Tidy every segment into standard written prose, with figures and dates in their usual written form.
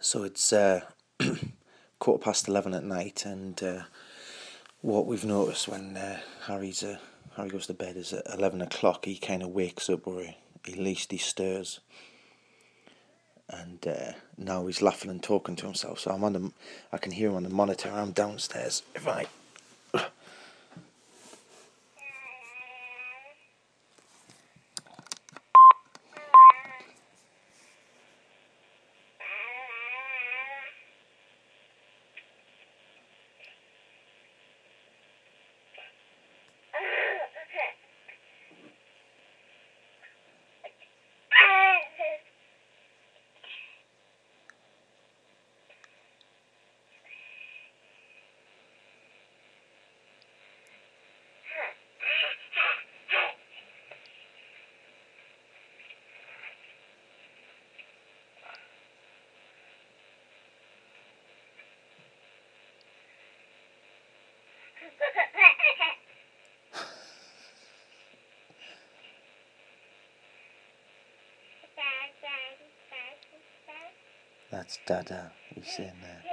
So it's 11:15 at night, and what we've noticed when Harry goes to bed is at 11 o'clock he kind of wakes up, or at least he stirs, and now he's laughing and talking to himself. So I can hear him on the monitor. I'm downstairs. If I That's Dada, he's saying there.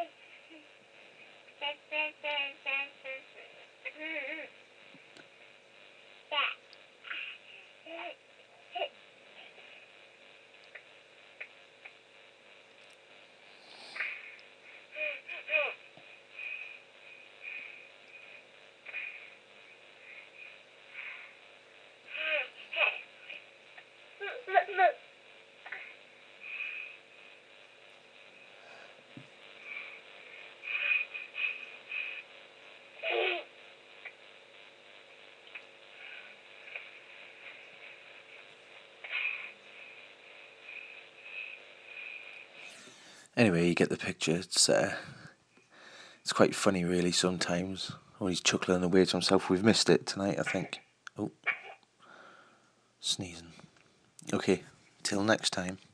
Anyway, you get the picture. It's quite funny, really, sometimes, when he's chuckling away to himself. We've missed it tonight, I think. Oh, sneezing. Okay, till next time.